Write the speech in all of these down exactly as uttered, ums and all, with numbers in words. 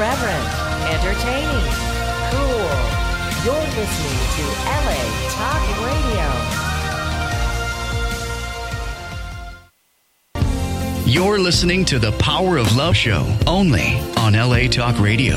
irreverent, entertaining, cool. You're listening to L A Talk Radio. You're listening to the Power of Love Show, only on L A Talk Radio.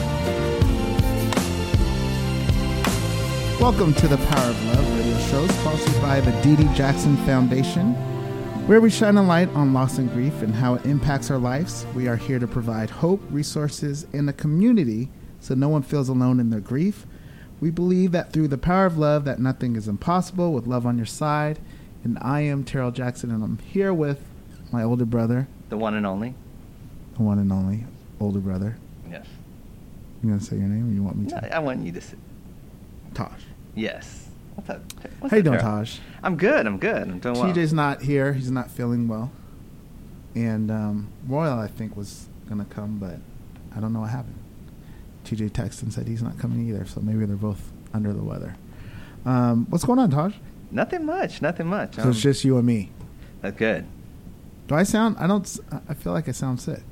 Welcome to the Power of Love radio show, sponsored by the Dee Dee Jackson Foundation, where we shine a light on loss and grief and how it impacts our lives. We are here to provide hope, resources, and a community so no one feels alone in their grief. We believe that through the power of love, that nothing is impossible with love on your side. And I am Terrell Jackson, and I'm here with my older brother. The one and only. The one and only older brother. Yes. You going to say your name, or you want me to? No, I want you to say. Taj. Yes. What's up? What's How you up, doing, Terrell? Taj? I'm good. I'm good. I'm doing well. T J's not here. He's not feeling well. And um, Royal, I think, was going to come, but I don't know what happened. T J texted and said he's not coming either, so maybe they're both under the weather. Um, what's going on, Taj? Nothing much. Nothing much. So um, it's just you and me. That's good. Do I sound, I don't, s- I feel like I sound sick.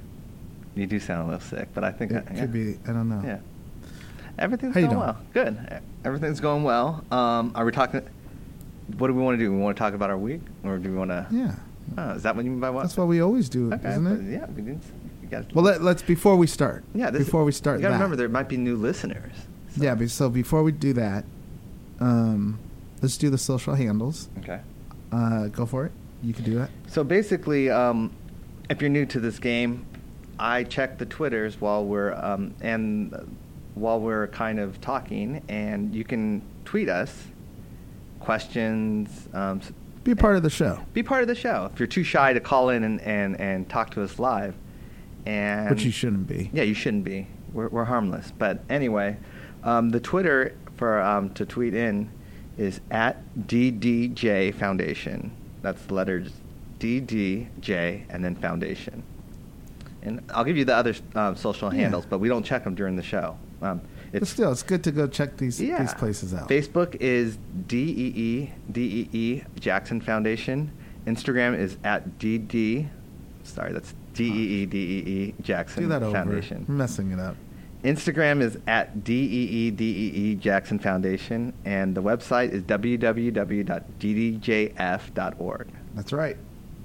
You do sound a little sick, but I think It I, yeah. could be, I don't know. Yeah. Everything's How you going doing? well. Good. Everything's going well. Um, are we talking? What do we want to do? We want to talk about our week, or do we want to? Yeah. Oh, is that what you mean by what? That's what we always do, Okay. isn't but it? Yeah. We didn't. You got. Well, let, let's, before we start. Yeah. This, Before we start you got to that. remember there might be new listeners. So. Yeah, be- so before we do that, um, let's do the social handles. Okay. Uh, go for it. You can do that. So basically, um, if you're new to this game, I check the Twitters while we're um, and uh, while we're kind of talking, and you can tweet us questions. Um, s- Be a part of the show. be part of the show. If you're too shy to call in and, and, and talk to us live, and Which you shouldn't be. yeah, you shouldn't be. We're we're harmless. But anyway, um, the Twitter for um, to tweet in is at D D J Foundation. That's the letters D D J and then Foundation. And I'll give you the other um, social Yeah. handles, but we don't check them during the show. Um, But it's still, it's good to go check these yeah. these places out. Facebook is D E E D E E Jackson Foundation. Instagram is at D D. Sorry, that's D E E D E E Jackson Do that over. Foundation. I'm messing it up. Instagram is at D E E D E E Jackson Foundation, and the website is w w w dot d d j f dot org. That's right.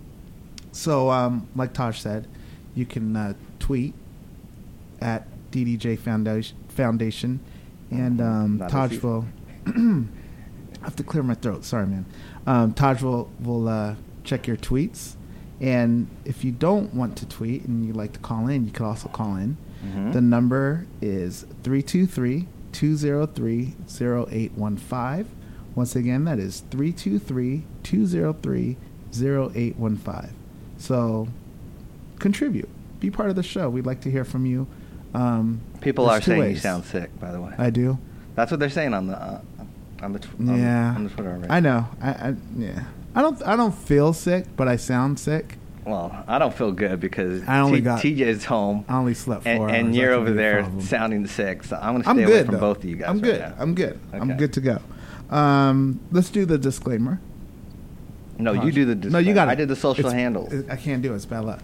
So, um, like Taj said, you can uh, tweet at D D J Foundation, Foundation and um, Not Taj as will. I have to clear my throat. Sorry, man. Um, Taj will will uh, check your tweets, and if you don't want to tweet and you like to call in, you can also call in. Mhm. The number is three two three, two zero three, zero eight one five. Once again, that is three two three, two zero three, zero eight one five. So, contribute. Be part of the show. We'd like to hear from you. Um, People there's are two saying you ways. sound sick, by the way. I do? That's what they're saying on the uh, on the tw- on, Yeah. on the Twitter already. I know. I, I yeah. I don't I don't feel sick, but I sound sick. Well, I don't feel good because I only T- got- T J's home. I only slept four and, hours. and That you're could over be a there problem. sounding sick, so I'm going to I'm stay good away from though. both of you guys. I'm right good. now. I'm good. I'm Okay. good to go. Um, let's do the disclaimer. No, you Taj. do the. No, you got it. I did the social It's- handles. I can't do it. It's bad luck.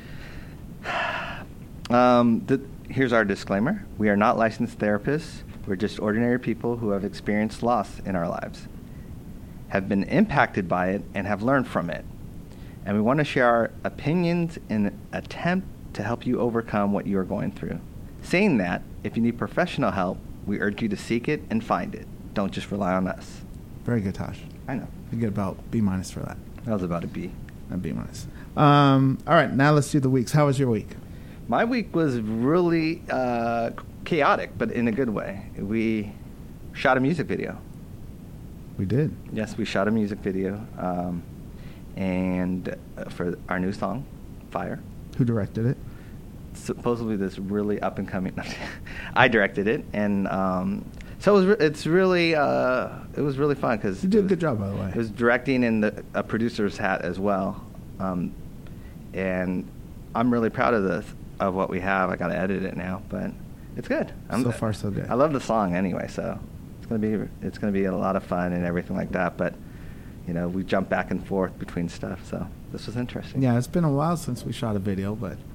Um, the, here's our disclaimer: we are not licensed therapists. We're just ordinary people who have experienced loss in our lives, have been impacted by it, and have learned from it. And we want to share our opinions in an attempt to help you overcome what you are going through. Saying that, if you need professional help, we urge you to seek it and find it. Don't just rely on us. Very good, Tosh. I know. You get about B minus for that. That was about a B. A B minus. Um, all right, now let's do the weeks. How was your week? My week was really uh, chaotic, but in a good way. We shot a music video. We did. Yes, we shot a music video, um, and uh, for our new song, "Fire." Who directed it? Supposedly, this really up and coming. I directed it, and um, so it was. Re- it's really. Uh, it was really fun because You did a good job, by the way. It was directing in the, a producer's hat as well, um, and I'm really proud of this of what we have. I got to edit it now, but it's good. I'm, So far, so good. I love the song anyway, so it's gonna be it's gonna be a lot of fun and everything like that. But you know, we jump back and forth between stuff, so this was interesting. Yeah, it's been a while since we shot a video, but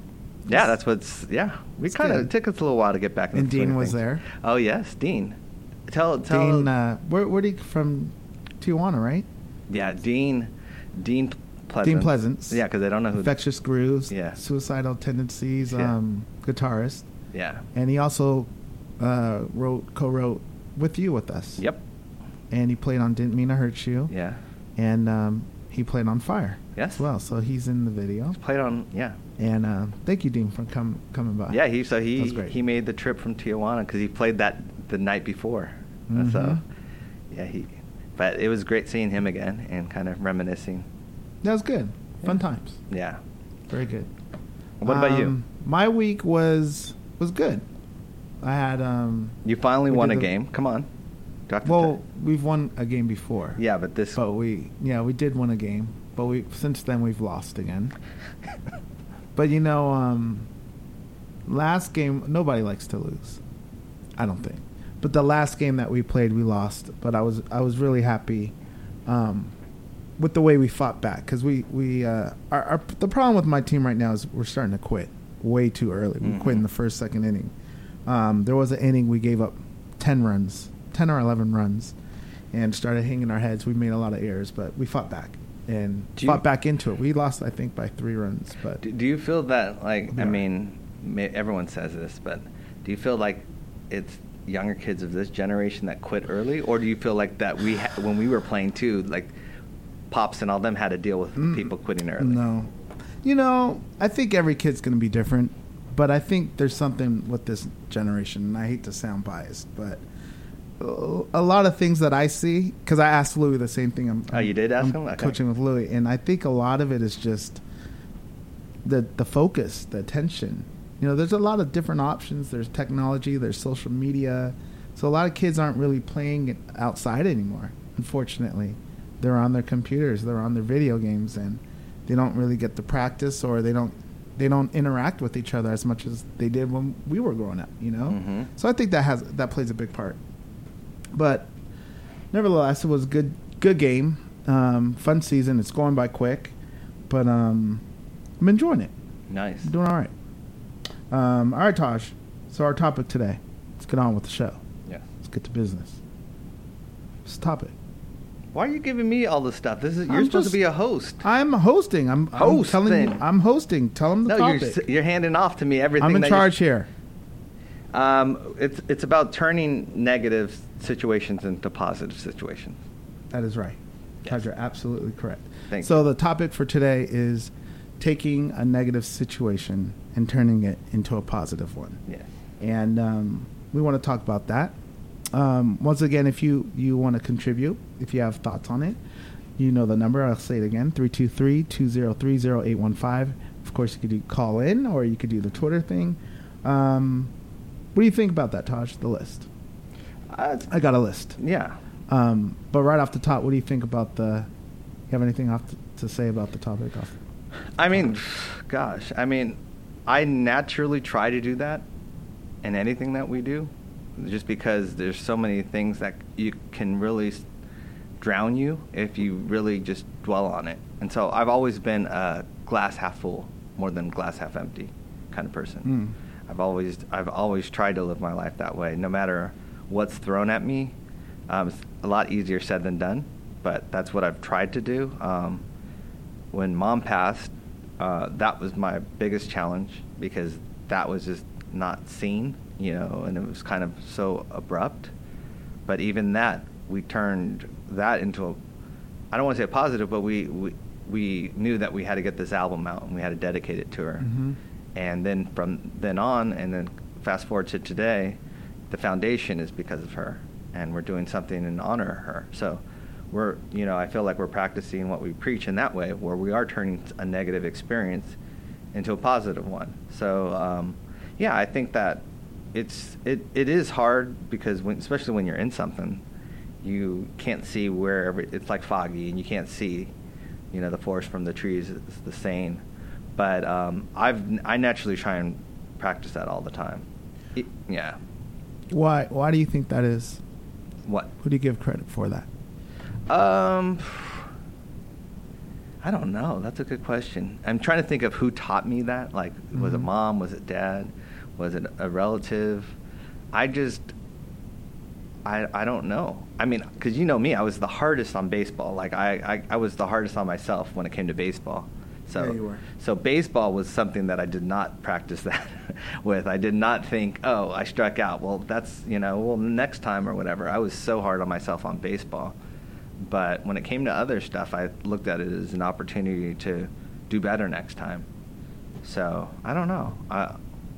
Yeah, that's what's. Yeah, we It's kind of good. took us a little while to get back. into And the swing Dean of was things. there. Oh yes, Dean. Tell tell. Dean, uh, where where he from? Tijuana, right? yeah, Dean. Dean Pleasant. Dean Pleasance. Yeah, because I don't know who. Infectious Grooves. Yeah. Suicidal Tendencies. Yeah. Um, guitarist, Yeah. and he also uh, wrote co-wrote with you with us. Yep. And he played on Didn't Mean to Hurt You. Yeah. And um, he played on Fire. Yes. As well. So he's in the video. Played on. Yeah. And uh, thank you, Dean, for come coming by. Yeah. He so he That's great. he made the trip from Tijuana because he played that the night before. So Mhm. yeah he. But it was great seeing him again and kind of reminiscing. That was good. Fun Yeah. times. Yeah. Very good. What about you? Um, My week was was good. I had um. You finally we won did a the- game. Come on. Do I have to Well, tell- we've won a game before. yeah, but this. But we yeah we did win a game, but we since then we've lost again. But you know, um, last game nobody likes to lose. I don't think. But the last game that we played, we lost. But I was I was really happy um, with the way we fought back because we we uh, our, our the problem with my team right now is we're starting to quit way too early. We quit in Mhm. the first second inning. Um, there was an inning we gave up ten runs, ten or eleven runs, and started hanging our heads. We made a lot of errors, but we fought back and Do you- fought back into it. We lost, I think, by three runs. But Do, do you feel that, like, I Yeah. mean, ma- everyone says this, but do you feel like it's younger kids of this generation that quit early, or do you feel like that we, ha- when we were playing too, like, pops and all them had to deal with Mm, people quitting early? No. You know, I think every kid's going to be different, but I think there's something with this generation, and I hate to sound biased, but uh, a lot of things that I see, because I asked Louis the same thing. I'm, Oh, you did ask I'm him? Okay. coaching with Louis, and I think a lot of it is just the the focus, the attention. You know, there's a lot of different options. There's technology, there's social media. So a lot of kids aren't really playing outside anymore, unfortunately. They're on their computers, they're on their video games, and they don't really get the practice, or they don't they don't interact with each other as much as they did when we were growing up, you know? Mhm. So I think that has that plays a big part. But nevertheless, it was a good good game. Um, fun season. It's going by quick, but um, I'm enjoying it. Nice. I'm doing all right. Um, all right, Taj. So our topic today. Let's get on with the show. Yeah. Let's get to business. What's the topic? Why are you giving me all this stuff? This is you're I'm supposed just- to be a host. I'm hosting. I'm, I'm telling you. Hosting. I'm hosting. Tell them the No, you're topic. s- you're handing off to me everything. I'm in that you- charge here. Um, it's it's about turning negative situations into positive situations. That is right. Yes. Taj, you're absolutely correct. Thank so you. the topic for today is taking a negative situation and turning it into a positive one. Yes. And um, we want to talk about that. Um, once again, if you, you want to contribute, if you have thoughts on it, you know the number. I'll say it again, three two three, two zero three, zero eight one five. Of course, you could do call in, or you could do the Twitter thing. Um, what do you think about that, Taj, the list? Uh, I got a list. yeah. Um, but right off the top, what do you think about the... You have anything off to, to say about the topic? Off? I mean, gosh, I mean, I naturally try to do that in anything that we do, just because there's so many things that you can really s- drown you if you really just dwell on it. And so I've always been a glass half full more than glass half empty kind of person. Mm. I've always I've always tried to live my life that way, no matter what's thrown at me. Um, it's a lot easier said than done, but that's what I've tried to do. Um, when Mom passed, uh, that was my biggest challenge because that was just not seen, you know, and it was kind of so abrupt. But even that, we turned that into a, I don't want to say a positive, but we, we we knew that we had to get this album out and we had to dedicate it to her. Mhm. And then from then on, and then fast forward to today, the foundation is because of her, and we're doing something in honor of her. So we're, you know, I feel like we're practicing what we preach in that way, where we are turning a negative experience into a positive one. So um, yeah, I think that it's it, it is hard because when, especially when you're in something, you can't see where every, it's like foggy and you can't see, you know, the forest from the trees. It's the saying. But um, I've I naturally try and practice that all the time. It, yeah. Why? Why do you think that is? What? Who do you give credit for that? Um, I don't know. That's a good question. I'm trying to think of who taught me that. Like, mm-hmm. was it mom? Was it dad? Was it a relative? I just, I I don't know. I mean, because you know me, I was the hardest on baseball. Like, I, I, I was the hardest on myself when it came to baseball. So, yeah, you were. So baseball was something that I did not practice that with. I did not think, oh, I struck out. Well, that's, you know, well, next time or whatever. I was so hard on myself on baseball. But when it came to other stuff, I looked at it as an opportunity to do better next time. So I don't know. Uh,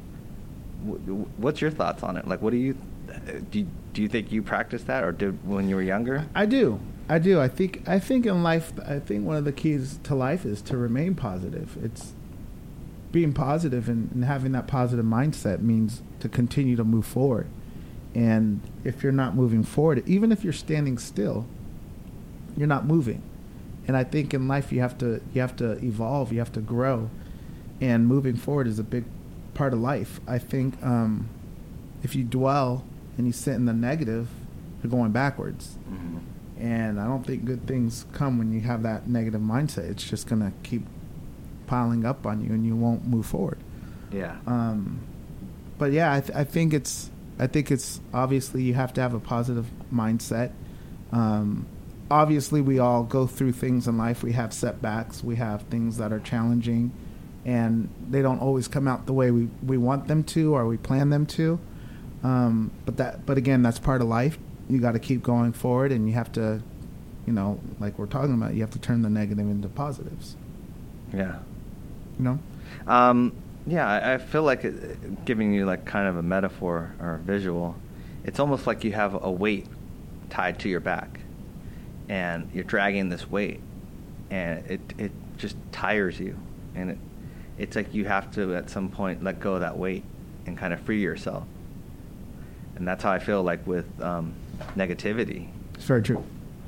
w- what's your thoughts on it? Like, what do you do? You, do you think you practiced that, or did when you were younger? I do. I do. I think. I think in life, I think one of the keys to life is to remain positive. It's being positive and, and having that positive mindset means to continue to move forward. And if you're not moving forward, even if you're standing still, you're not moving. And I think in life you have to you have to evolve, you have to grow, and moving forward is a big part of life. I think um, if you dwell and you sit in the negative, you're going backwards. Mm-hmm. And I don't think good things come when you have that negative mindset. It's just gonna keep piling up on you, and you won't move forward. Yeah. Um, but yeah, I, th- I think it's I think it's obviously you have to have a positive mindset. Um, Obviously, we all go through things in life. We have setbacks. We have things that are challenging, and they don't always come out the way we, we want them to or we plan them to. Um, but that, but again, that's part of life. You got to keep going forward, and you have to, you know, like we're talking about, you have to turn the negative into positives. Yeah. You know? Um, yeah, I, I feel like it, giving you like kind of a metaphor or a visual, it's almost like you have a weight tied to your back. And you're dragging this weight, and it it just tires you, and it it's like you have to at some point let go of that weight and kind of free yourself. And that's how I feel like with um, negativity. It's very true.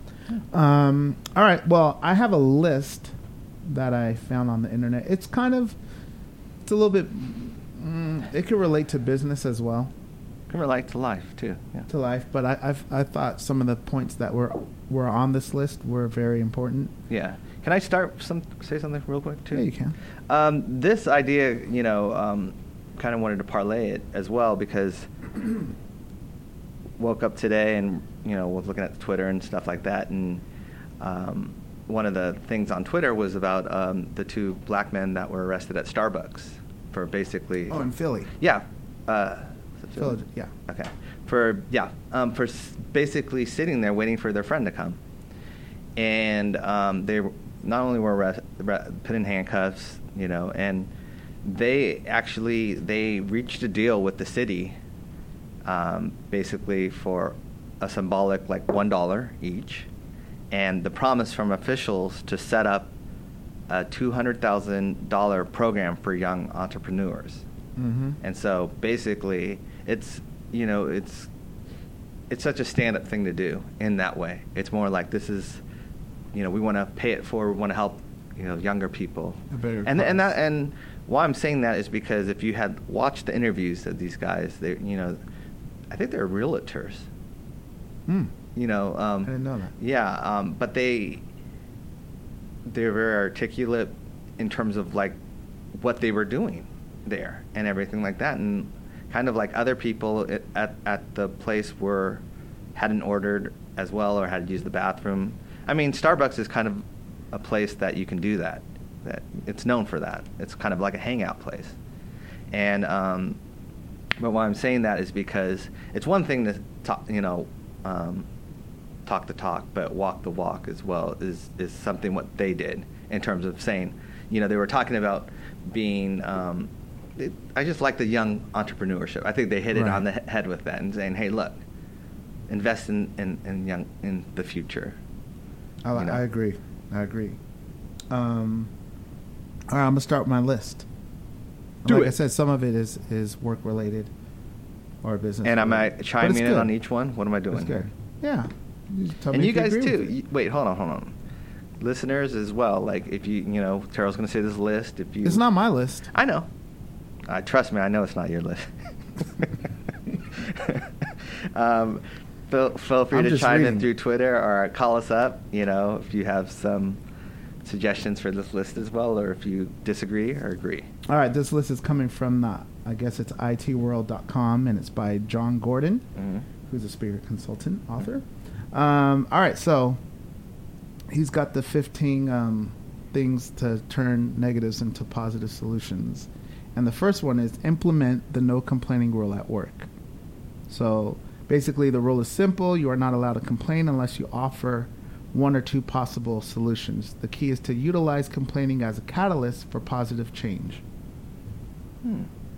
Um, all right. Well, I have a list that I found on the internet. It's kind of it's a little bit. Mm, it could relate to business as well. Can relate to life too. Yeah. To life, but I I've, I thought some of the points that were were on this list were very important. Yeah. Can I start some say something real quick too? Yeah, you can. Um, this idea, you know, um, kind of wanted to parlay it as well because woke up today and you know was looking at Twitter and stuff like that, and um, one of the things on Twitter was about um, the two black men that were arrested at Starbucks for basically. Oh, in Philly. Yeah. Uh, Philly, yeah. Okay. For yeah, um, for s- basically sitting there waiting for their friend to come, and um, they not only were arrest- put in handcuffs, you know, and they actually they reached a deal with the city, um, basically for a symbolic like one dollar each, and the promise from officials to set up a two hundred thousand dollar program for young entrepreneurs. Mm-hmm. And so basically, it's you know it's it's such a stand-up thing to do in that way. It's more like this is, you know, we want to pay it forward. We want to help, you know, younger people. And and that and why I'm saying that is because if you had watched the interviews of these guys, they you know, I think they're realtors. Hmm. You know. Um, I didn't know that. Yeah, um, but they they're very articulate in terms of like what they were doing there and everything like that, and kind of like other people at at the place were hadn't ordered as well or had to use the bathroom. I mean, Starbucks is kind of a place that you can do that. That it's known for that. It's kind of like a hangout place. And um, but why I'm saying that is because it's one thing to talk, you know, um, talk the talk, but walk the walk as well is is something what they did in terms of saying, you know, they were talking about being. Um, it, I just like the young entrepreneurship. I think they hit it right on the he- head with that and saying, hey, look, invest in, in, in young in the future. I, you know? I agree. I agree. Um, all right, I'm gonna start with my list. Do like it. I said, some of it is, is work related or business. And am I related. chiming in on each one? What am I doing? It's good. Yeah. You tell and me you if guys agree too. with it. You, wait, hold on, hold on. Listeners as well. Like if you, you know, Terrell's going to say this list. If you, It's not my list. I know. Uh, trust me, I know it's not your list. um, feel, feel free I'm to just chime reading. in through Twitter or call us up. You know, if you have some suggestions for this list as well, or if you disagree or agree. All right, this list is coming from, the, I guess it's I T world dot com, and it's by John Gordon, mm-hmm. who's a speaker consultant, author. Mm-hmm. Um, all right, so he's got the fifteen um, things to turn negatives into positive solutions. And the first one is implement the no complaining rule at work. So basically the rule is simple. You are not allowed to complain unless you offer one or two possible solutions. The key is to utilize complaining as a catalyst for positive change. Hmm.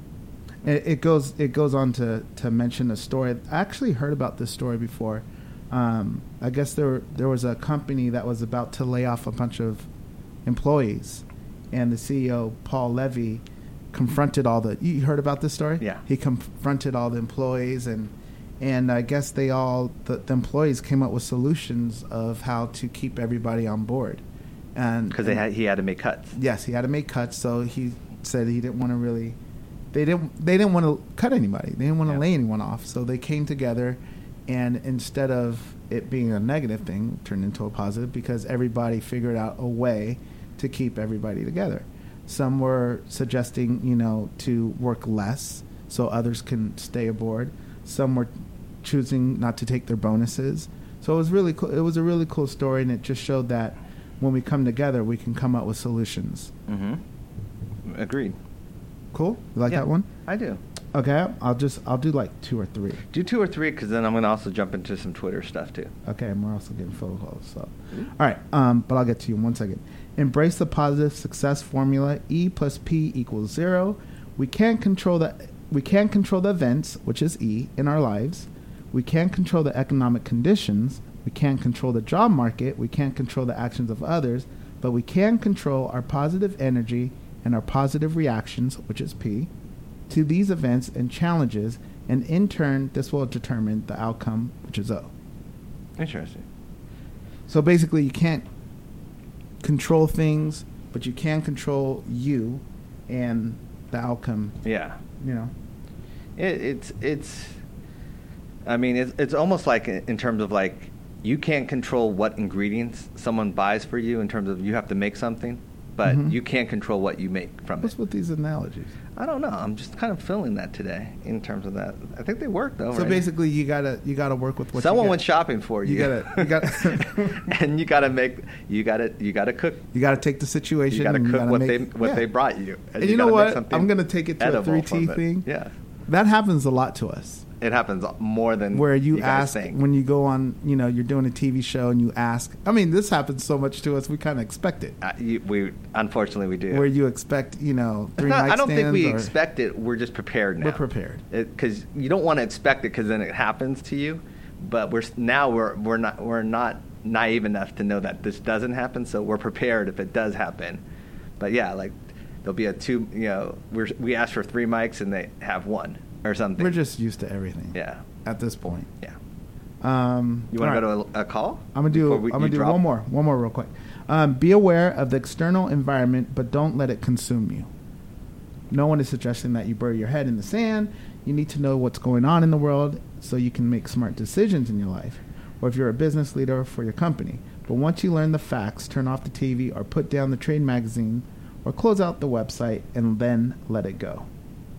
It, it goes it goes on to, to mention a story. I actually heard about this story before. Um, I guess there there was a company that was about to lay off a bunch of employees, and the C E O, Paul Levy, confronted all the. You heard about this story? Yeah. He confronted all the employees, and and I guess they all the, the employees came up with solutions of how to keep everybody on board, and because they had he had to make cuts. Yes, he had to make cuts. So he said he didn't want to really. They didn't. They didn't want to cut anybody. They didn't want to yeah. lay anyone off. So they came together, and instead of it being a negative thing, turned into a positive because everybody figured out a way to keep everybody together. Some were suggesting, you know, to work less so others can stay aboard. Some were choosing not to take their bonuses. So it was really cool. It was a really cool story, and it just showed that when we come together, we can come up with solutions. Mm-hmm. Agreed. Cool. You like yeah, that one? I do. Okay, I'll just I'll do like two or three. Do two or three, because then I'm gonna also jump into some Twitter stuff too. Okay, and we're also getting phone calls. So, mm-hmm. all right, um, but I'll get to you in one second. Embrace the positive success formula. E plus P equals zero. We can't control the we can't control the events, which is E, in our lives. We can't control the economic conditions. We can't control the job market. We can't control the actions of others, but we can control our positive energy and our positive reactions, which is P, to these events and challenges, and in turn, this will determine the outcome, which is O. Interesting. So basically, you can't control things, but you can control you and the outcome. Yeah. You know? It, it's, it's, I mean, it's, it's almost like in terms of like, you can't control what ingredients someone buys for you in terms of you have to make something, but mm-hmm. you can't control what you make from What's it. What's with these analogies? I don't know. I'm just kind of feeling that today in terms of that. I think they work though. So right? basically, you gotta you gotta work with what someone you went shopping for you. You gotta you gotta and you gotta make you gotta you gotta cook. You gotta take the situation. You gotta and cook you gotta what make, they what yeah. they brought you. And, and you, you know what? I'm gonna take it to a three T thing. Yeah, that happens a lot to us. It happens more than where you, you ask think. When you go on, you know, you're doing a T V show and you ask. I mean, this happens so much to us. We kind of expect it. Uh, you, we unfortunately we do. Where you expect, you know, three not, night I don't think we or, expect it. We're just prepared now. We're prepared because you don't want to expect it because then it happens to you. But we're now we're we're not we're not naive enough to know that this doesn't happen. So we're prepared if it does happen. But yeah, like there'll be a two. You know, we we ask for three mics and they have one or something. We're just used to everything. Yeah. At this point, yeah. Um, you want right. to go to a, a call? I'm gonna do. We, I'm gonna do drop? one more. One more, real quick. Um, be aware of the external environment, but don't let it consume you. No one is suggesting that you bury your head in the sand. You need to know what's going on in the world so you can make smart decisions in your life, or if you're a business leader for your company. But once you learn the facts, turn off the T V or put down the trade magazine, or close out the website, and then let it go.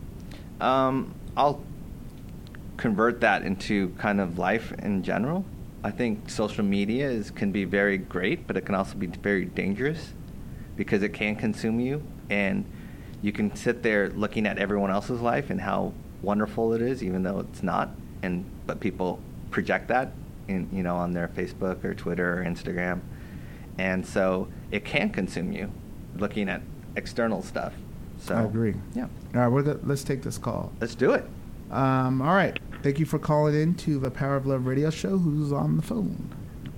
Um, I'll. convert that into kind of life in general. I think social media is can be very great, but it can also be very dangerous because it can consume you, and you can sit there looking at everyone else's life and how wonderful it is, even though it's not. And but people project that in you know on their Facebook or Twitter or Instagram, and so it can consume you looking at external stuff. So I agree. Yeah. All right, we're go- let's take this call. Let's do it. Um, all right. Thank you for calling in to the Power of Love radio show. Who's on the phone?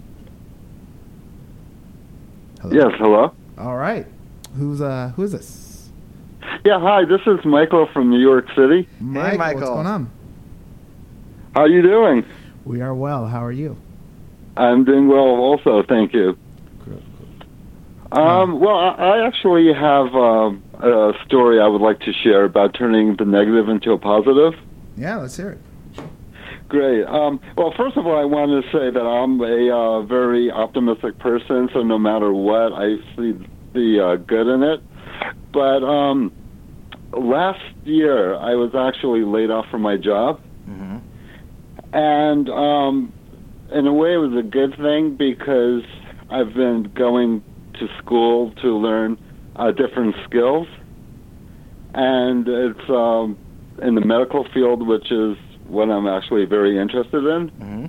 Hello? Yes, hello. All right. Who's uh who is this? Yeah, hi, this is Michael from New York City. Michael, hey, Michael. What's going on? How are you doing? We are well. How are you? I'm doing well also, thank you. Good. Um, well, I, I actually have um, a story I would like to share about turning the negative into a positive. Yeah, let's hear it. Great. Um, well, first of all, I want to say that I'm a uh, very optimistic person, so no matter what, I see the uh, good in it. But um, last year, I was actually laid off from my job. Mm-hmm. And um, in a way, it was a good thing because I've been going to school to learn uh, different skills. And it's um, in the medical field, which is what I'm actually very interested in. Mm-hmm.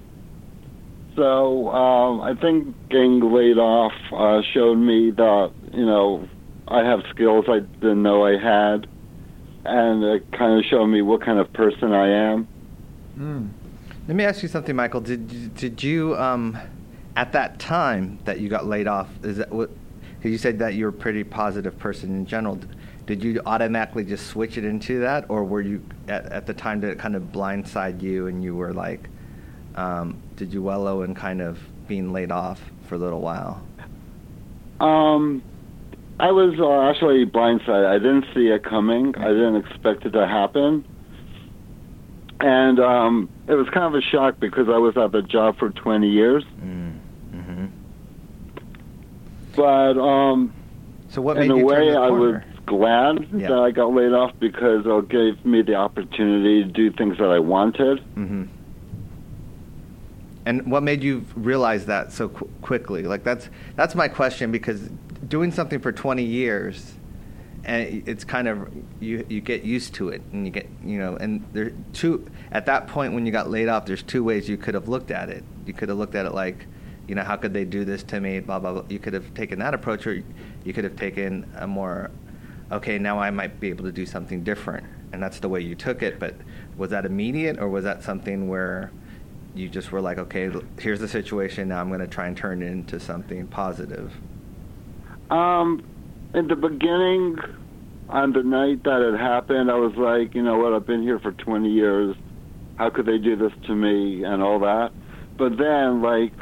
So um, I think getting laid off uh, showed me that, you know, I have skills I didn't know I had, and it kind of showed me what kind of person I am. Mm. Let me ask you something, Michael. Did you, did you um, at that time that you got laid off, is that what? Because you said that you're a pretty positive person in general. Did you automatically just switch it into that, or were you at, at the time did it kind of blindside you and you were like, um, did you wallow in kind of being laid off for a little while? Um, I was uh, actually blindsided. I didn't see it coming. I didn't expect it to happen. And um, it was kind of a shock because I was at the job for twenty years. Mm. Mm-hmm. But um, so what in made a you turn way, the I was corner? glad Yeah. that I got laid off because it gave me the opportunity to do things that I wanted. Mm-hmm. And what made you realize that so qu- quickly? Like that's that's my question, because doing something for twenty years, and it's kind of you you get used to it, and you get you know, and there two at that point when you got laid off, there's two ways you could have looked at it. You could have looked at it like, you know, how could they do this to me? Blah blah blah. You could have taken that approach, or you could have taken a more, okay, now I might be able to do something different, and that's the way you took it. But was that immediate, or was that something where you just were like, okay, here's the situation, now I'm going to try and turn it into something positive? Um, in the beginning, on the night that it happened, I was like, you know what, I've been here for twenty years. How could they do this to me and all that? But then, like,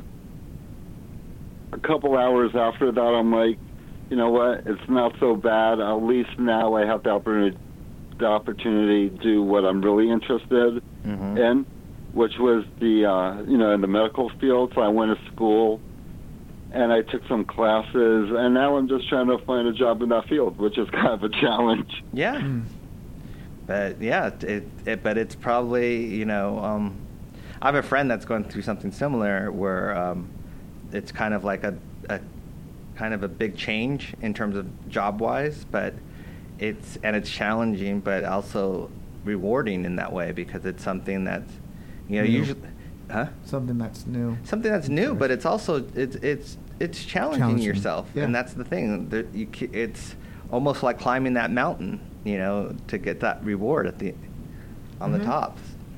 a couple hours after that, I'm like, you know what, it's not so bad. At least now I have the opportunity, the opportunity to do what I'm really interested Mm-hmm. in, which was the, uh, you know, in the medical field. So I went to school and I took some classes, and now I'm just trying to find a job in that field, which is kind of a challenge. Yeah. Mm. But yeah, it, it, but it's probably, you know, um, I have a friend that's going through something similar where um, it's kind of like a, a kind of a big change in terms of job-wise, but it's, and it's challenging, but also rewarding in that way, because it's something that's, you know, New. usually, huh? Something that's new. Something that's new, but it's also it's it's it's challenging, Challenging. yourself, Yeah. and that's the thing. There, you, ca- it's almost like climbing that mountain, you know, to get that reward at the on Mhm. the top.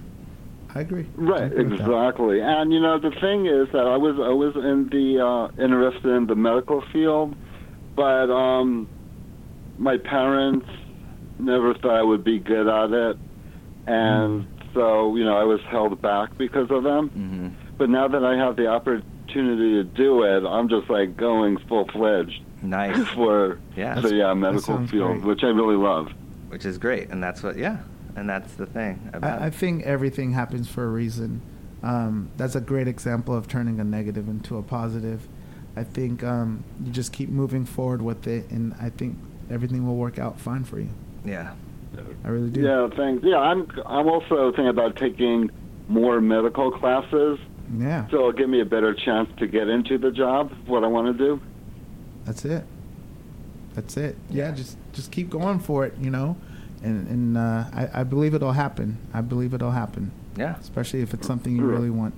I agree. I Right, agree with that. exactly. And, you know, the thing is that I was always in the, uh, interested in the medical field, but um, my parents never thought I would be good at it, and so, you know, I was held back because of them. Mm-hmm. But now that I have the opportunity to do it, I'm just, like, going full-fledged Nice, for yeah, the uh, medical sounds field, great. which I really love. which is great, and that's what yeah, and that's the thing about I, I it. think everything happens for a reason. Um, that's a great example of turning a negative into a positive. I think um, you just keep moving forward with it, and I think everything will work out fine for you. Yeah, I really do. Yeah, thanks. Yeah, I'm, I'm also thinking about taking more medical classes. Yeah, So it'll give me a better chance to get into the job, what I want to do. that's it. That's it. Yeah, just just keep going for it, you know, and and uh, I, I believe it'll happen. I believe it'll happen, yeah, especially if it's something you really want.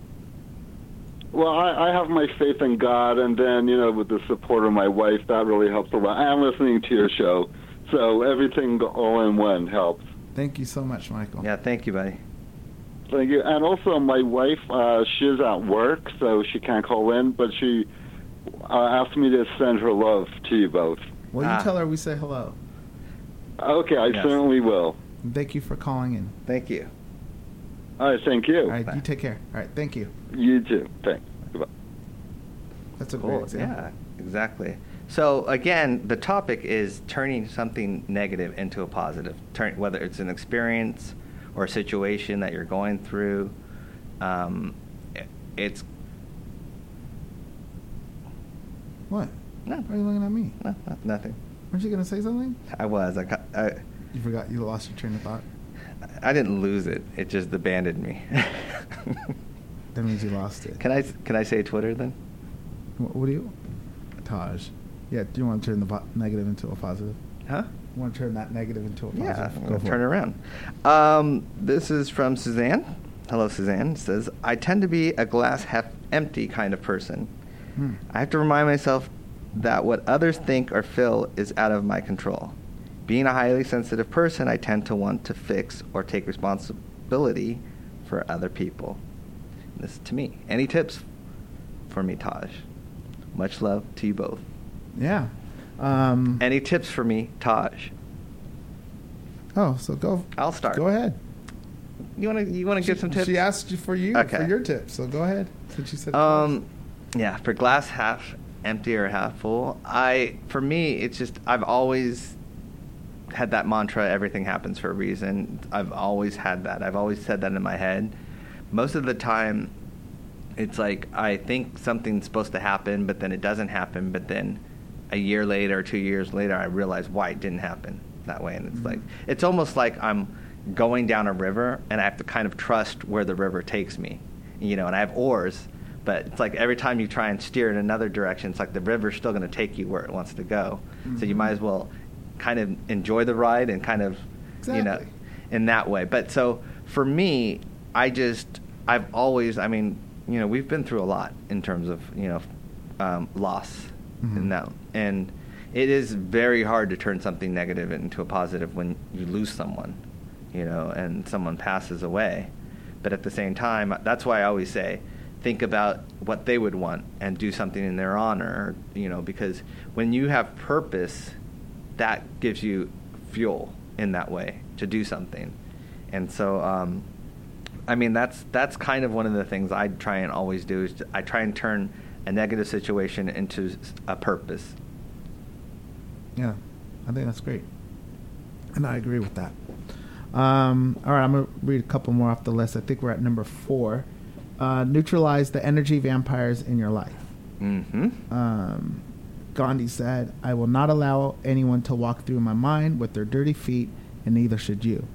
Well, I, I have my faith in God, and then, you know, with the support of my wife, that really helps a lot. I'm listening to your show, so everything all in one helps. Thank you so much, Michael. yeah. Thank you, buddy. Thank you. And also, my wife, uh, she's at work, so she can't call in, but she uh, asked me to send her love to you both. Well, Ah. you tell her we say hello. Okay, I Yes. certainly will. And thank you for calling in. Thank you. All right, thank you. All right, Bye. you take care. All right, thank you. You too. Thanks. Goodbye. That's a great Cool. example. Yeah, exactly. So again, the topic is turning something negative into a positive. Turn whether it's an experience or a situation that you're going through, um, it, it's What? no, Why are you looking at me? no, no, nothing. Weren't you gonna say something? I was. I, ca- I You forgot. You lost your train of thought. I didn't lose it. It just abandoned me. That means you lost it. Can I can I say Twitter then? What, what do you, Taj? Yeah. Do you want to turn the po- negative into a positive? Huh? You want to turn that negative into a positive? Yeah, I'm Go gonna for turn it it. around. Um, this is from Suzanne. Hello, Suzanne. It says, I tend to be a glass half empty kind of person. Hmm. I have to remind myself that what others think or feel is out of my control. Being a highly sensitive person, I tend to want to fix or take responsibility for other people. This is to me. Any tips for me, Taj? Much love to you both. Yeah. Um, Any tips for me, Taj? oh, so go. I'll start. Go ahead. You want to you want to give some tips? She asked you for you Okay. for your tips, so go ahead. Since she said. Um, yeah, for glass half empty or half full, I for me it's just I've always had that mantra: everything happens for a reason. I've always had that. I've always said that in my head. Most of the time, it's like I think something's supposed to happen, but then it doesn't happen. But then a year later, or two years later, I realize why it didn't happen that way. And it's Mm-hmm. like it's almost like I'm going down a river, and I have to kind of trust where the river takes me. You know, and I have oars, but it's like every time you try and steer in another direction, it's like the river's still going to take you where it wants to go. So you might as well kind of enjoy the ride and kind of, you know, Exactly. in that way. But so for me, I just, I've always, I mean, you know, we've been through a lot in terms of, you know, um, loss Mhm. and that. And it is very hard to turn something negative into a positive when you lose someone, you know, and someone passes away. But at the same time, that's why I always say, think about what they would want and do something in their honor, you know, because when you have purpose, that gives you fuel in that way to do something. And so, um, I mean, that's that's kind of one of the things I try and always do is I try and turn a negative situation into a purpose. Yeah, I think that's great, and I agree with that. Um, all right, I'm gonna read a couple more off the list. I think we're at number four. Uh, neutralize the energy vampires in your life. Mm-hmm. Um, Gandhi said, "I will not allow anyone to walk through my mind with their dirty feet, and neither should you."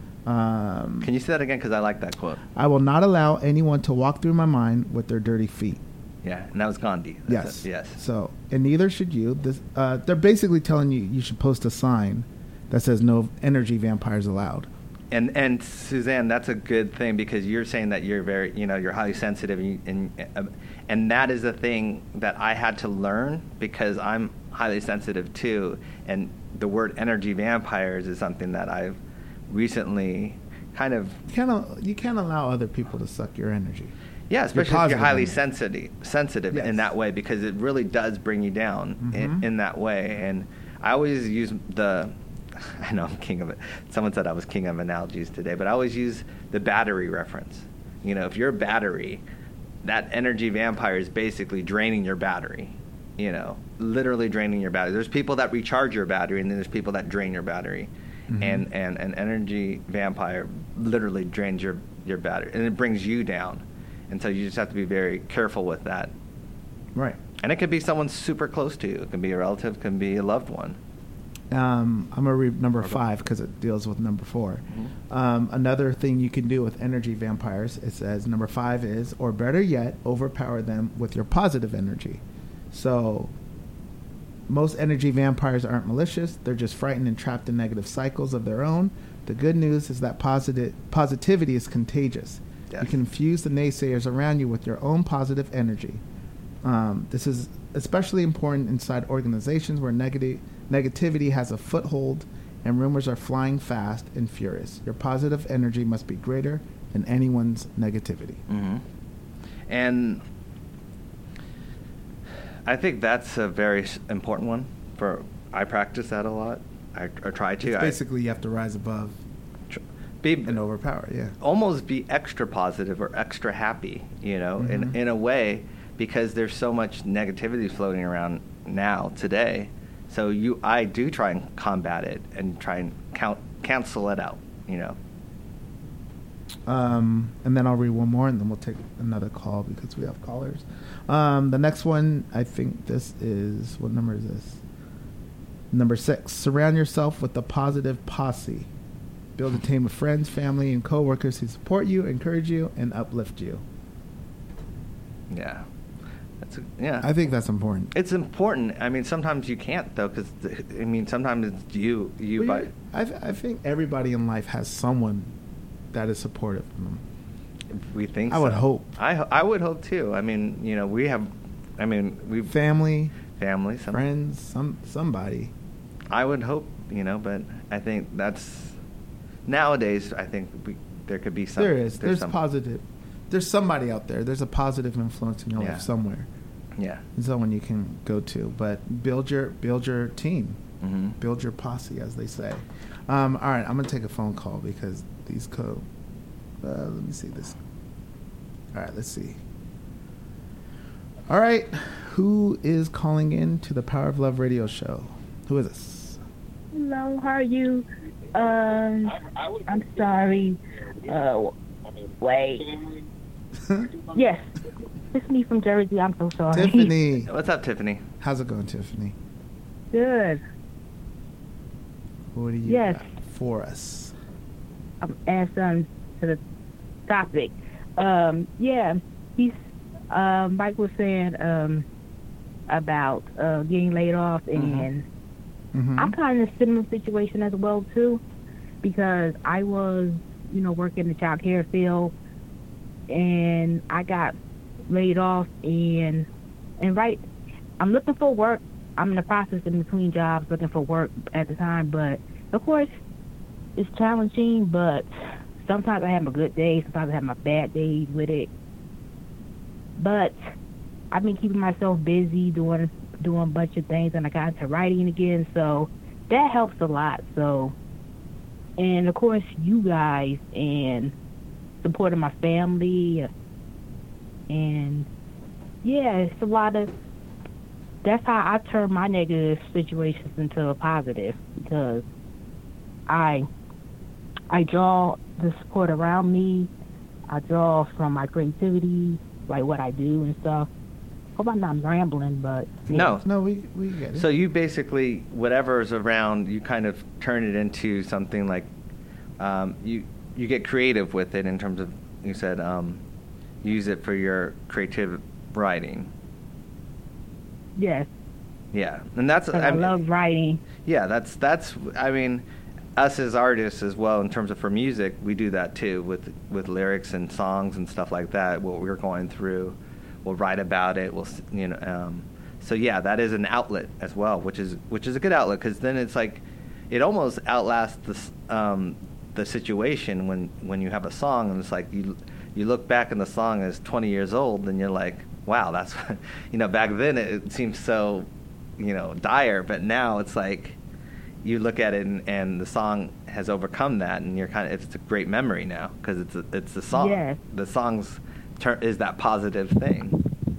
Um, Can you say that again? Because I like that quote. I will not allow anyone to walk through my mind with their dirty feet. Yeah, and that was Gandhi. Yes. That's it. Yes. So, and neither should you. This, uh, they're basically telling you you should post a sign that says no energy vampires allowed. And and Suzanne, that's a good thing because you're saying that you're very, you know, you're highly sensitive, and you, and, uh, and that is a thing that I had to learn because I'm highly sensitive too. And the word energy vampires is something that I've recently kind of You can't, you can't allow other people to suck your energy. yeah, especially if positive you're highly energy. sensitive sensitive Yes. in that way because it really does bring you down in, Mhm. in that way. And I always use the I know I'm king of it. Someone said I was king of analogies today, but I always use the battery reference. You know, if you're a battery, that energy vampire is basically draining your battery. You know, literally draining your battery. There's people that recharge your battery, and then there's people that drain your battery. Mhm. And, and an energy vampire literally drains your, your battery, and it brings you down. And so you just have to be very careful with that. Right. And it could be someone super close to you. It can be a relative, it can be a loved one. Um, I'm going to read number Okay. five because it deals with number four. Mhm. Um, another thing you can do with energy vampires, it says number five is, or better yet, overpower them with your positive energy. So most energy vampires aren't malicious. They're just frightened and trapped in negative cycles of their own. The good news is that positive positivity is contagious. Yes. You can infuse the naysayers around you with your own positive energy. Um, this is especially important inside organizations where negative negativity has a foothold and rumors are flying fast and furious. Your positive energy must be greater than anyone's negativity. Mm-hmm. And I think that's a very s- important one. For I practice that a lot. I, I try to. It's I basically, you have to rise above tr- be and overpower. Yeah. almost be extra positive or extra happy, you know, Mhm. in in a way, because there's so much negativity floating around now today. So you, I do try and combat it and try and count, cancel it out, you know. Um, and then I'll read one more, and then we'll take another call because we have callers. Um, the next one, I think this is, what number is this? Number six. Surround yourself with a positive posse. Build a team of friends, family, and coworkers who support you, encourage you, and uplift you. Yeah. That's a, yeah. I think that's important. It's important. I mean, sometimes you can't, though, because, I mean, sometimes it's you. you Well, by, you- I, th- I think everybody in life has someone that is supportive of them. we think I so. would hope. I, ho- I would hope, too. I mean, you know, we have, I mean, we've Family, family, some, friends, some somebody. I would hope, you know, but I think that's, nowadays, I think we, there could be some. There is. There's, some, positive. There's somebody out there. There's a positive influence in your Yeah. life somewhere. Yeah. And someone you can go to. But build your build your team. Mm-hmm. Build your posse, as they say. Um, all right, I'm gonna take a phone call because these co. Uh, let me see this. All right, let's see. All right, who is calling in to the Power of Love radio show? Who is this? Hello, how are you? Um, I'm sorry. Uh, wait. Yes, it's me from Jersey. I'm so sorry. Tiffany. What's up, Tiffany? How's it going, Tiffany? Good. What do you Yes. got for us? I'm answering to the topic. Um, yeah, he's. Uh, Mike was saying um about uh getting laid off, and Mm-hmm. I'm kind of in a similar situation as well too, because I was, you know, working in the child care field, and I got laid off, and and right, I'm looking for work. I'm in the process in between jobs looking for work at the time, but of course it's challenging, but sometimes I have my good days, sometimes I have my bad days with it. But I've been keeping myself busy doing doing a bunch of things, and I got into writing again, so that helps a lot. So, and of course you guys and supporting my family, and yeah, it's a lot of, that's how I turn my negative situations into a positive, because I I draw the support around me. I draw from my creativity, like what I do and stuff. Hope I'm not rambling, but yeah. No. No, we we get it. So you basically, whatever's around, you kind of turn it into something like, um, you you get creative with it in terms of, you said, um, use it for your creative writing. Yes, Yeah, and that's 'cause I, mean, love writing. Yeah, that's that's. I mean, us as artists as well, in terms of for music, we do that too with with lyrics and songs and stuff like that. What we're going through, we'll write about it. We'll s- you know. Um, so yeah, that is an outlet as well, which is which is a good outlet, because then it's like, it almost outlasts the s- um, the situation when when you have a song and it's like you you look back and the song is twenty years old and you're like, wow, that's you know, back then it, it seems so, you know, dire, but now it's like you look at it and, and the song has overcome that, and you're kind of, it's a great memory now because it's a, it's the song. Yes. The song's ter- is that positive thing.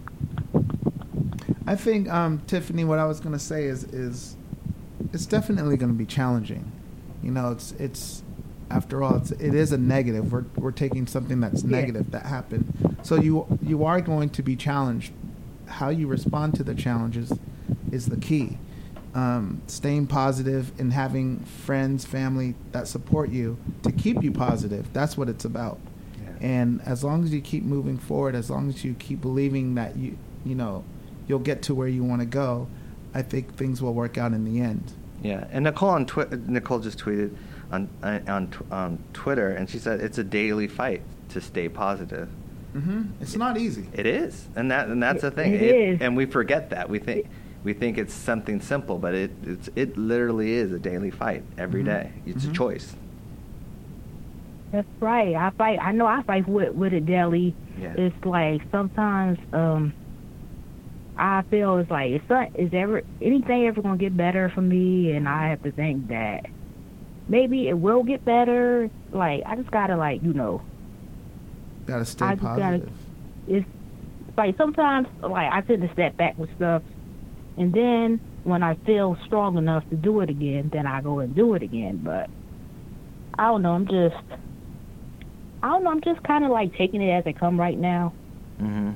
I think, um, Tiffany, what I was gonna say is is it's definitely gonna be challenging. You know, it's it's after all, it's it is a negative. We're we're taking something that's Yeah. negative that happened, so you you are going to be challenged. How you respond to the challenges is the key. Um, staying positive and having friends, family that support you to keep you positive. That's what it's about. Yeah. And as long as you keep moving forward, as long as you keep believing that you you know you'll get to where you want to go, I think things will work out in the end. Yeah, and Nicole on twi- Nicole just tweeted on on tw- on Twitter, and she said it's a daily fight to stay positive. Mm-hmm. It's not easy. It is, and that and that's the It- thing. it is. And we forget that. We think we think it's something simple, but it it's, it literally is a daily fight every Mhm. day. It's Mhm. a choice. That's right. I fight. I know I fight with with it daily. Yeah. It's like sometimes um, I feel it's like is that, is ever anything ever gonna get better for me, and I have to think that maybe it will get better. Like I just gotta like you know. Gotta stay I just gotta- positive. It's like sometimes like I tend to step back with stuff, and then when I feel strong enough to do it again, then I go and do it again. But I don't know. I'm just I don't know. I'm just kind of like taking it as it come right now. Mm-hmm.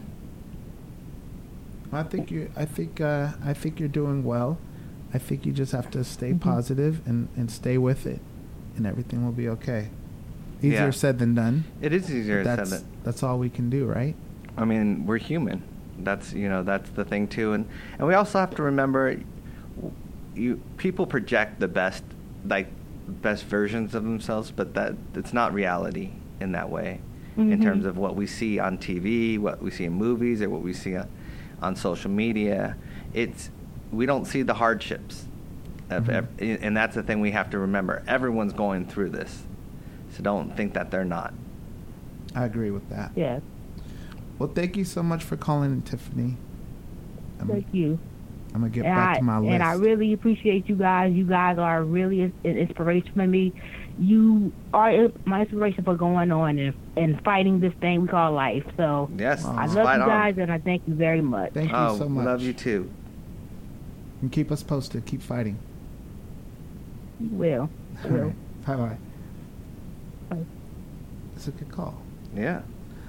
I think you. I think. Uh, I think you're doing well. I think you just have to stay Mhm. positive and, and stay with it, and everything will be okay. Easier Yeah. said than done. It is easier but said that's than. that's all we can do, right? I mean, we're human. That's you know that's the thing too, and and we also have to remember, you people project the best like best versions of themselves, but that it's not reality in that way. In Mhm. terms of what we see on T V, what we see in movies, or what we see on, on social media, it's we don't see the hardships, of Mhm. ev- and that's the thing we have to remember. Everyone's going through this, so don't think that they're not. I agree with that. Yeah. Well, thank you so much for calling in, Tiffany. I'm, Thank you. I'm gonna get and back I, to my list. And I really appreciate you guys. You guys are really an inspiration for me. You are my inspiration for going on and, and fighting this thing we call life. So Yes, Aw. I It's love spot you on. guys, and I thank you very much. Thank you Oh, so much. love you too. And keep us posted. Keep fighting. You will. I All will. right. Bye bye. Bye. It's a good call. Yeah.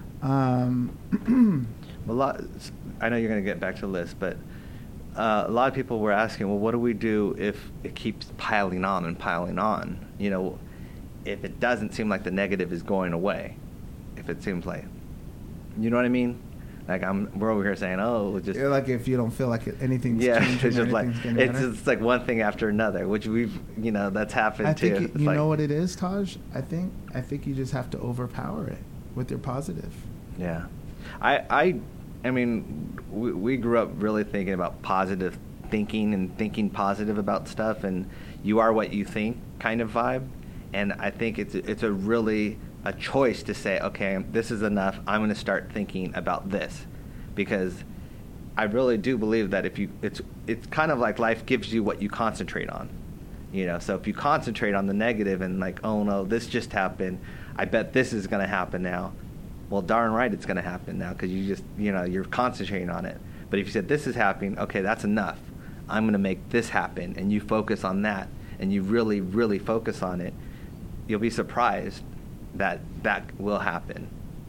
Um, A lot. I know you're going to get back to the list, but uh, a lot of people were asking, well, what do we do if it keeps piling on and piling on? You know, if it doesn't seem like the negative is going away, if it seems like, you know what I mean? Like I'm, we're over here saying, oh, we'll just yeah, like if you don't feel like it, anything's yeah, changing, it's just like anything's getting it's better. just like one thing after another, which we've, you know, that's happened I too. think you, It's you like- know what it is, Taj. I think I think you just have to overpower it with your positive. Yeah, I, I, I mean, we, we grew up really thinking about positive thinking and thinking positive about stuff, and you are what you think kind of vibe. And I think it's it's a really a choice to say, okay, this is enough. I'm going to start thinking about this, because I really do believe that if you, it's it's kind of like life gives you what you concentrate on. You know, so if you concentrate on the negative and like, oh no, this just happened, I bet this is going to happen now. Well, darn right it's going to happen now, because you just, you know, you're concentrating on it. But if you said this is happening, okay, that's enough. I'm going to make this happen, and you focus on that, and you really, really focus on it, you'll be surprised that that will happen.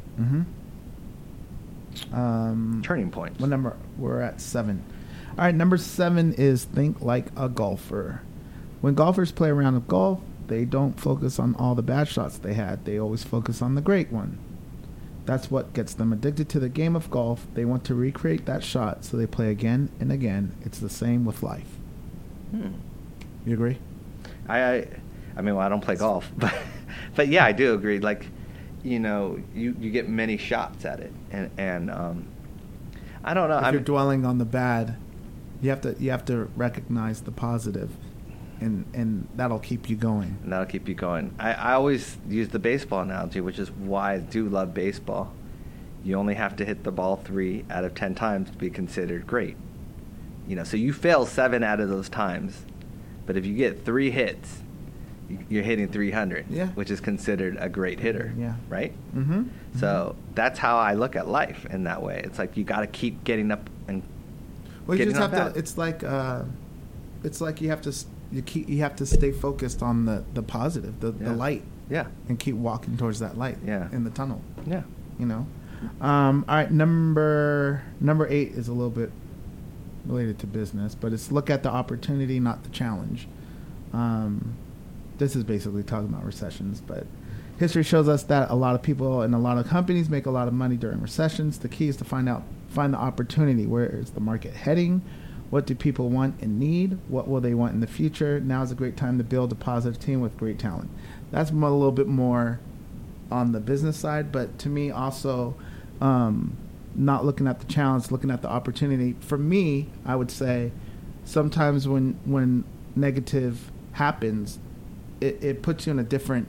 Mm-hmm. Um, Turning points. What number? We're at seven. All right, number seven is think like a golfer. When golfers play a round of golf, they don't focus on all the bad shots they had. They always focus on the great one. That's what gets them addicted to the game of golf. They want to recreate that shot, so they play again and again. It's the same with life. Hmm. You agree? I, I, I mean, well, I don't play golf, but, but yeah, I do agree. Like, you know, you, you get many shots at it, and and um, I don't know. If I you're mean, dwelling on the bad, you have to you have to recognize the positive, and and that'll keep you going. and that'll keep you going. I, I always use the baseball analogy, which is why I do love baseball. You only have to hit the ball three out of ten times to be considered great. You know, so you fail seven out of those times, but if you get three hits, you- you're hitting three hundred, Yeah. which is considered a great hitter, Yeah. right? Mm-hmm. So that's how I look at life in that way. It's like you got to keep getting up and Well, you getting just up have that. to. It's like uh, it's like you have to s- you keep you have to stay focused on the the positive, the, Yeah. the light, Yeah, and keep walking towards that light. Yeah. In the tunnel, yeah. you know. Um, all right, number number eight is a little bit related to business, but it's look at the opportunity, not the challenge. Um, this is basically talking about recessions, but history shows us that a lot of people and a lot of companies make a lot of money during recessions. The key is to find out find the opportunity. Where is the market heading? What do people want and need? What will they want in the future? Now is a great time to build a positive team with great talent. That's mo- a little bit more on the business side, but to me also um, not looking at the challenge, looking at the opportunity. For me, I would say sometimes when when negative happens, it, it puts you in a different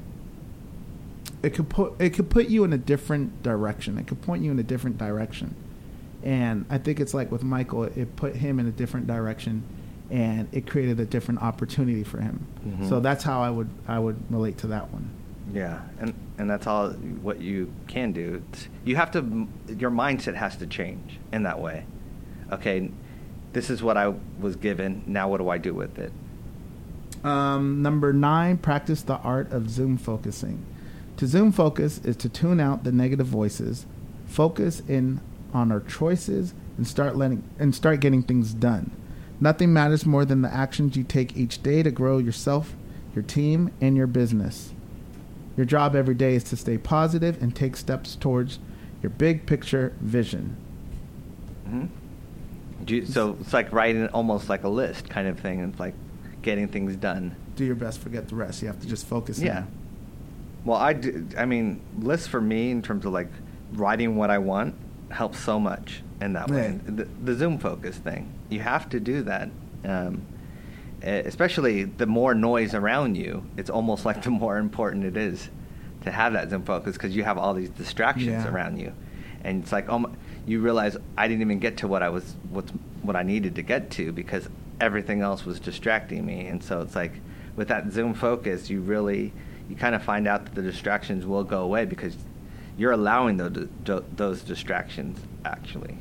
it could put it could put you in a different direction. It could point you in a different direction. And I think it's like with Michael, it, it put him in a different direction, and it created a different opportunity for him. Mhm. So that's how I would I would relate to that one. Yeah, and and that's all what you can do. It's, you have to, your mindset has to change in that way. Okay, this is what I was given. Now what do I do with it? Um, number nine, practice the art of zoom focusing. To zoom focus is to tune out the negative voices, focus in on our choices, and start letting and start getting things done. Nothing matters more than the actions you take each day to grow yourself, your team, and your business. Your job every day is to stay positive and take steps towards your big picture vision. Mm-hmm. Do you, so it's like writing almost like a list kind of thing. It's like getting things done. Do your best, forget the rest. You have to just focus. Yeah. In. Well, I do, I mean, lists for me in terms of like writing what I want helps so much in that way. Right. The, the zoom focus thing, you have to do that. Um, especially the more noise around you, it's almost like the more important it is to have that zoom focus because you have all these distractions Yeah. around you. And it's like, oh, my, you realize I didn't even get to what I was, what's, what I needed to get to because everything else was distracting me. And so it's like with that zoom focus, you really, you kind of find out that the distractions will go away because you're allowing those, those distractions actually.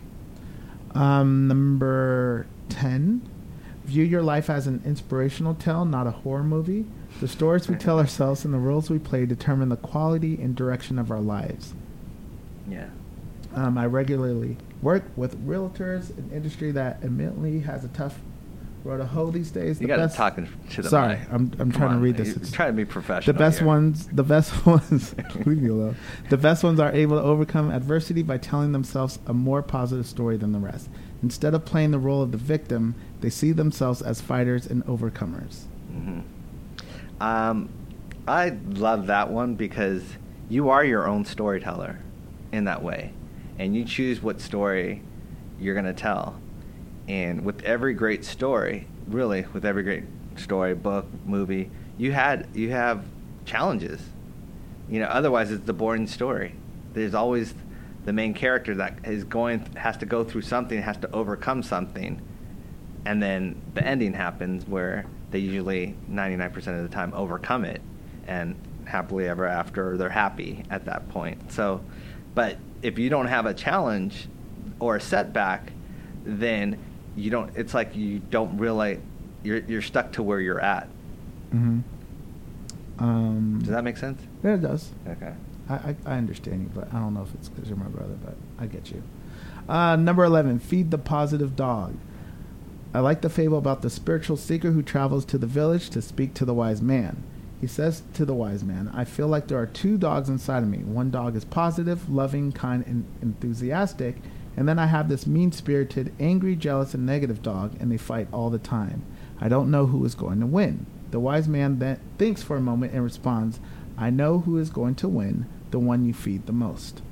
Um, number ten, view your life as an inspirational tale, not a horror movie. The stories we tell ourselves and the roles we play determine the quality and direction of our lives. Yeah. Um, I regularly work with realtors, an industry that admittedly has a tough road to hoe these days. You The got to best- talk to the Sorry, mic. I'm I'm Come trying to on, read this. You're It's- trying to be professional. The best here. ones, the best ones, leave me alone. The best ones are able to overcome adversity by telling themselves a more positive story than the rest. Instead of playing the role of the victim, they see themselves as fighters and overcomers. Mm-hmm. Um, I love that one because you are your own storyteller in that way, and you choose what story you're going to tell. And with every great story, really, with every great story, book, movie, you had you have challenges. You know, otherwise it's the boring story. There's always the main character that is going has to go through something, has to overcome something, and then the ending happens where they usually ninety-nine percent of the time overcome it and happily ever after, they're happy at that point. So, but if you don't have a challenge or a setback, then you don't, it's like you don't really, you're you're stuck to where you're at. Mm-hmm. Um, Does that make sense? Yeah, it does. Okay. I, I, I understand you, but I don't know if it's because you're my brother, but I get you. Uh, number eleven, feed the positive dog. I like the fable about the spiritual seeker who travels to the village to speak to the wise man. He says to the wise man, I feel like there are two dogs inside of me. One dog is positive, loving, kind, and enthusiastic, and then I have this mean-spirited, angry, jealous, and negative dog, and they fight all the time. I don't know who is going to win. The wise man then thinks for a moment and responds, I know who is going to win, the one you feed the most.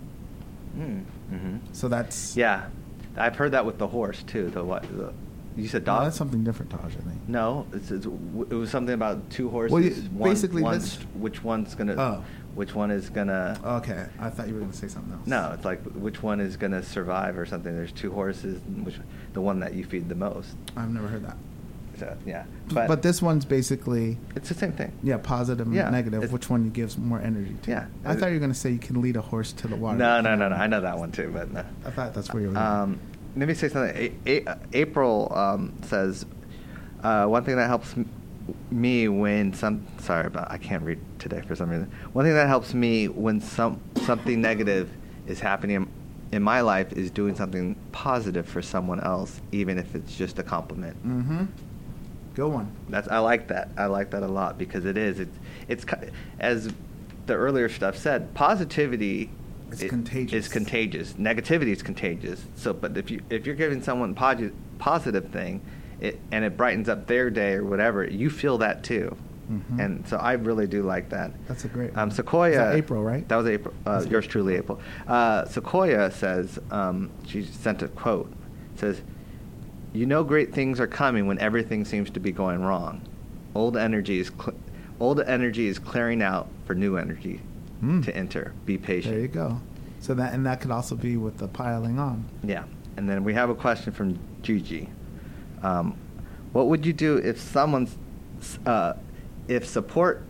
Mm. Mm-hmm. So that's... Yeah. I've heard that with the horse, too. The what? The, you said No, dog? that's something different, Taj, I think. No, it's, it's, it was something about two horses. Well, you- one, basically one's, this- which one's gonna, Oh. which one is gonna. Okay, I thought you were going to say something else. No, it's like which one is gonna survive or something. There's two horses, and which the one that you feed the most. I've never heard that. So yeah, But, but, this one's basically, it's the same thing. yeah, positive and Yeah, negative. it's- Which one gives more energy to? Yeah. I thought you were going to say you can lead a horse to the water. No, no, no, no. I know that one too, but no. I thought that's where you were Um, let me say something. A- A- April um, says uh, one thing that helps m- me when some. Sorry about. I can't read today for some reason. One thing that helps me when some something negative is happening in, in my life is doing something positive for someone else, even if it's just a compliment. Mm-hmm. Go on. That's I like that. I like that a lot because it is. It's it's ki- as the earlier stuff said. Positivity It's i- contagious. Is contagious. Negativity is contagious. So, but if you if you're giving someone posi- positive thing, it and it brightens up their day or whatever, you feel that too. Mhm. And so I really do like that. That's a great Um, one. Sequoia. Is that April, right? That was April. Uh, yours truly, April. Uh, Sequoia says um, she sent a quote. It says, "You know great things are coming when everything seems to be going wrong. Old energy is cl- old energy is clearing out for new energy Mm. to enter. Be patient." There you go. So that and that could also be with the piling on. Yeah. And then we have a question from Gigi. Um, what would you do if someone's uh, if support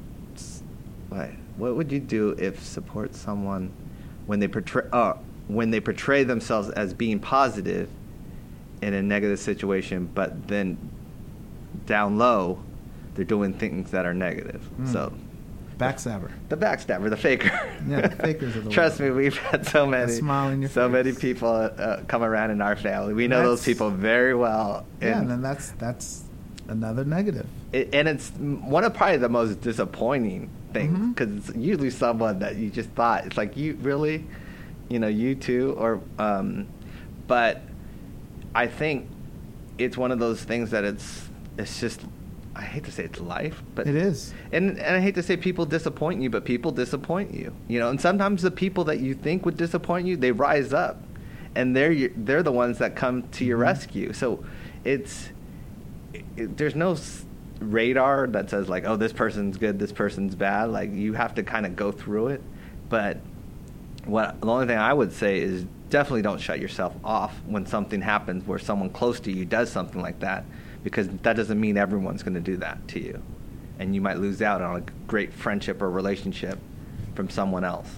what what would you do if support someone when they portray uh, when they portray themselves as being positive in a negative situation, but then down low they're doing things that are negative. Mm. So Backstabber. The backstabber, the faker. Yeah, the fakers are the Trust word. me, we've had so many, smile in your so face. many people uh, come around in our family. We know That's- those people very well. Yeah, and and then that's that's another negative. It, and it's one of probably the most disappointing things Mhm. because it's usually someone that you just thought it's like you really, you know, you too, or. Um, but I think it's one of those things that it's it's just. I hate to say it's life, but It is. And and I hate to say people disappoint you, but people disappoint you. You know, and sometimes the people that you think would disappoint you, they rise up, and they're your, they're the ones that come to your Mhm. rescue. So it's it, there's no s- radar that says like, oh, this person's good, this person's bad. Like you have to kind of go through it. But what the only thing I would say is definitely don't shut yourself off when something happens where someone close to you does something like that. Because that doesn't mean everyone's going to do that to you. And you might lose out on a great friendship or relationship from someone else.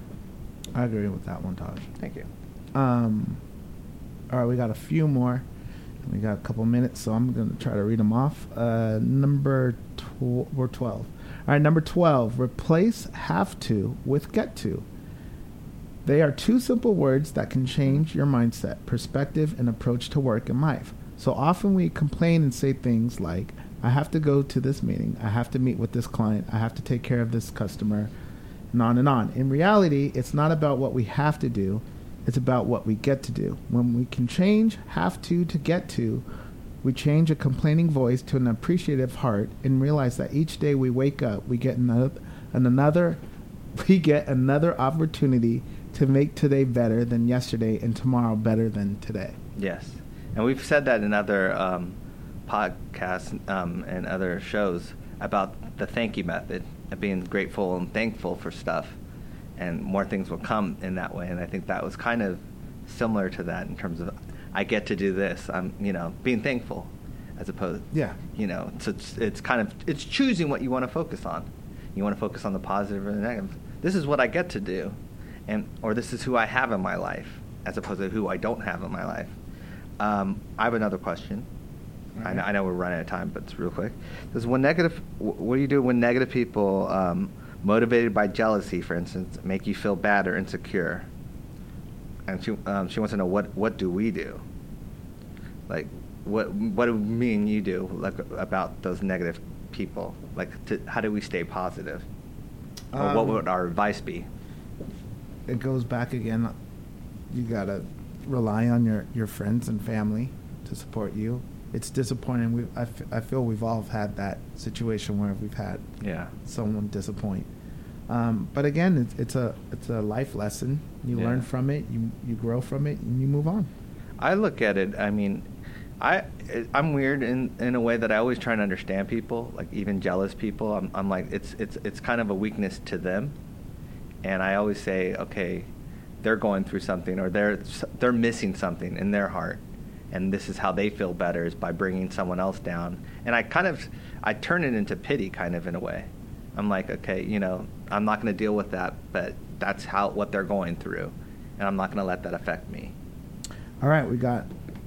I agree with that one, Taj. Thank you. Um, all right, we got a few more. We got a couple minutes, so I'm going to try to read them off. Uh, number tw- we're twelve. All right, number twelve. Replace have to with get to. They are two simple words that can change your mindset, perspective, and approach to work and life. So often we complain and say things like, I have to go to this meeting, I have to meet with this client, I have to take care of this customer, and on and on. In reality, it's not about what we have to do, it's about what we get to do. When we can change have to to get to, we change a complaining voice to an appreciative heart and realize that each day we wake up, we get another, another we get another opportunity to make today better than yesterday and tomorrow better than today. Yes. And we've said that in other um, podcasts um, and other shows about the thank you method of being grateful and thankful for stuff. And more things will come in that way. And I think that was kind of similar to that in terms of, I get to do this. I'm, you know, being thankful as opposed, Yeah. you know, so it's, it's kind of, it's choosing what you want to focus on. You want to focus on the positive or the negative. This is what I get to do. And, or this is who I have in my life as opposed to who I don't have in my life. Um, I have another question. I, know, I know we're running out of time, but it's real quick. Does when negative, what do you do when negative people, um, motivated by jealousy, for instance, make you feel bad or insecure? And she um, she wants to know what what do we do? Like, what what do me and you do like about those negative people? Like, to, how do we stay positive? Or Um, what would our advice be? It goes back again. You gotta rely on your, your friends and family to support you. It's disappointing. We I, f- I feel we've all had that situation where we've had Yeah. someone disappoint. Um, but again, it's, it's a it's a life lesson. You Yeah. learn from it. You you grow from it, and you move on. I look at it, I mean, I, I'm weird in, in a way that I always try and understand people, like even jealous people. I'm, I'm like, it's, it's, it's kind of a weakness to them. And I always say, okay, they're going through something or they're, they're missing something in their heart. And this is how they feel better is by bringing someone else down. And I kind of, I turn it into pity kind of in a way. I'm like, okay, you know, I'm not going to deal with that, but that's how, what they're going through. And I'm not going to let that affect me. All right, we got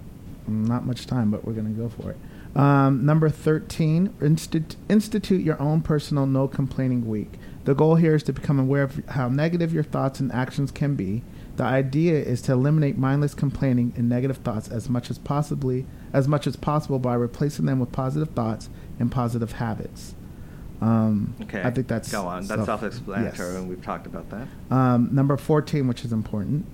not much time, but we're going to go for it. Um, number thirteen, instit- institute your own personal no complaining week. The goal here is to become aware of how negative your thoughts and actions can be. The idea is to eliminate mindless complaining and negative thoughts as much as possibly as much as possible by replacing them with positive thoughts and positive habits. Um, Okay. I think that's go on. That's self- self-explanatory, yes. and we've talked about that. Um, number fourteen, which is important,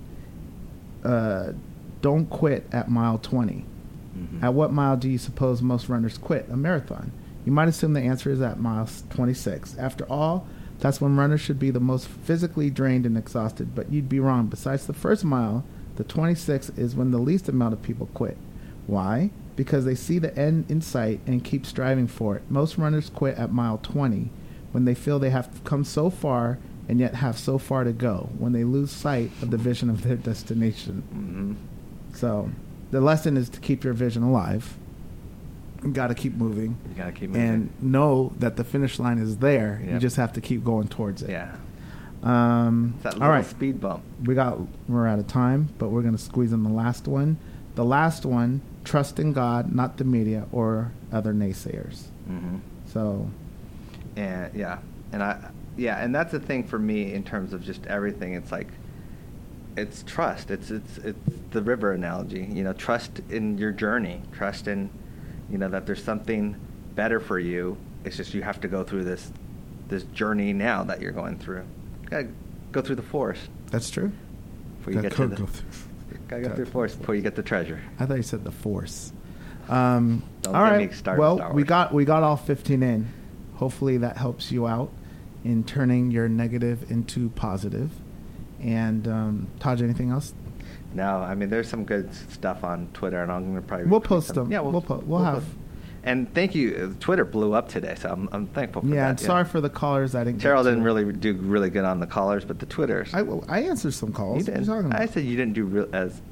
uh, don't quit at mile twenty. Mm-hmm. At what mile do you suppose most runners quit? A marathon. You might assume the answer is at mile twenty-six. After all, that's when runners should be the most physically drained and exhausted, but you'd be wrong. Besides the first mile, the twenty-six is when the least amount of people quit. Why? Because they see the end in sight and keep striving for it. Most runners quit at mile twenty when they feel they have come so far and yet have so far to go, when they lose sight of the vision of their destination. Mm-hmm. So the lesson is to keep your vision alive. You got to keep moving. You gotta keep moving. And know that the finish line is there. You Yep. just have to keep going towards it. Yeah. Um, It's that all little right. speed bump. We got, we're out of time, but we're going to squeeze in the last one. The last one, trust in God, not the media or other naysayers. Mm-hmm. So, And yeah, and I Yeah, and that's the thing for me in terms of just everything. It's like, it's trust. It's it's it's the river analogy. You know, trust in your journey. Trust in, you know, that there's something better for you. It's just you have to go through this this journey now that you're going through. You gotta go through the forest. That's true. Before you Gotta get go- to the, go through- gotta go through the forest before you get the treasure. I thought you said the force. Um, Don't all get right. me started, Well, Star we Wars. got we got all fifteen in. Hopefully that helps you out in turning your negative into positive. And um, Taj, anything else? No, I mean there's some good stuff on Twitter, and I'm gonna probably We'll tweet post some- them. Yeah, we'll We'll po- we'll have- post- And thank you. Twitter blew up today, so I'm I'm thankful for Yeah. that. And sorry for the callers. I didn't. Cheryl get to. didn't really do really good on the callers, but the Twitters. I, I answered some calls. You What are did. you talking about? I said you didn't do real as.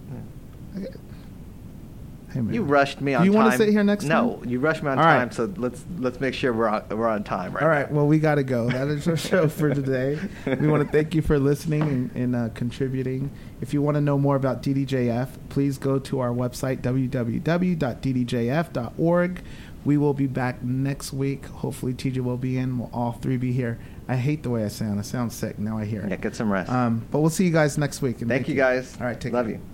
Hey, man. You rushed me on Do you time. want to sit here next no, time? you rushed me on All right. time. So let's let's make sure we're on, we're on time right All right. now. Well, we got to go. That is our show for today. We want to thank you for listening and, and uh, contributing. If you want to know more about D D J F, please go to our website, w w w dot d d j f dot org. We will be back next week. Hopefully, T J will be in. We'll all three be here. I hate the way I sound. I sound sick. Now I hear it. Yeah, get some rest. Um, but we'll see you guys next week. And thank, you guys. All right. Take Love care. you.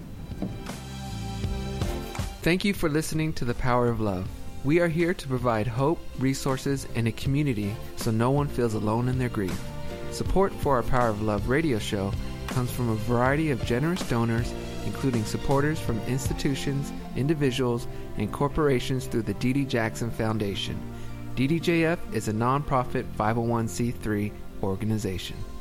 Thank you for listening to The Power of Love. We are here to provide hope, resources, and a community so no one feels alone in their grief. Support for our Power of Love radio show comes from a variety of generous donors, including supporters from institutions, individuals, and corporations through the Dee Dee Jackson Foundation. D D J F is a nonprofit five oh one c three organization.